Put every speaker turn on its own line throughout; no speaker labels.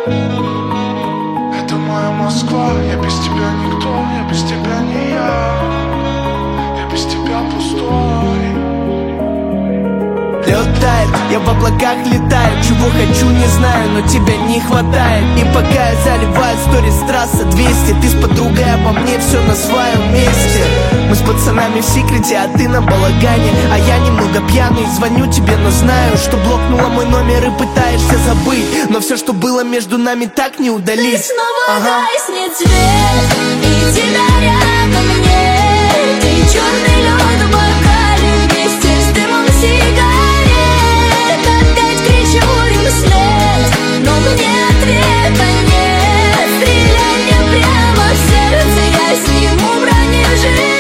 Это моя Москва, я без тебя никто, я без тебя не я без тебя пустой.
Летает, я в облаках летаю, чего хочу не знаю, но тебя не хватает. И пока я заливаю сторис трасса 200, ты с подругой, а по мне все на своем месте. Мы с пацанами в секрете, а ты на балагане, а я немного пьяный, звоню тебе, но знаю, что блокнула мой номер и пытаешься забыть. Но все, что было между нами, так не удалить.
Ты снова гаснет свет, и тебя рядом нет. Ты черный лед в бокале вместе с дымом сигарет. Опять кричу им вслед, но мне ответа нет. Стреляй мне прямо в сердце, я сниму бронежилет.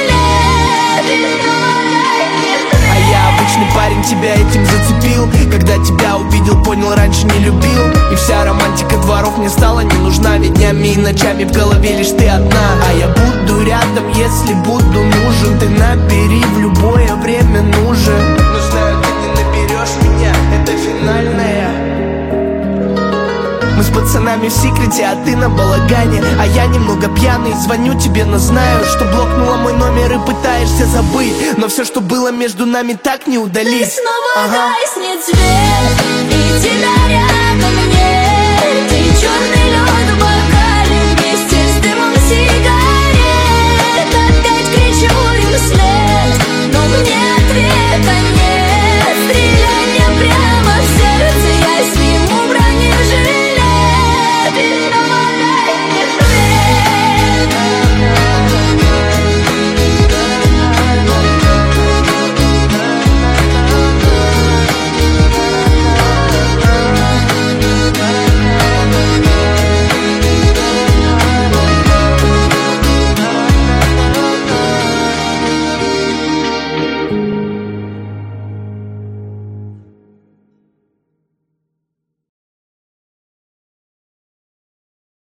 А я обычный парень, тебя этим зацепил. Когда тебя увидел, понял, раньше не любил. И вся романтика дворов мне стала не нужна. Ведь днями и ночами в голове лишь ты одна. А я буду рядом, если буду нужен. Ты набери, в любое время нужен. Но знаю, ты не наберешь меня, это финальная. Мы с пацанами в секрете, а ты на балагане, а я немного пьяный, звоню тебе, но знаю, что блокнула мой номер и пытаешься забыть. Но все, что было между нами, так не удалить.
Ты снова гаснет свет, и тебя рядом нет. Ты черный лед в бокале вместе с дымом сигарет. Опять кричу им вслед, но мне ответа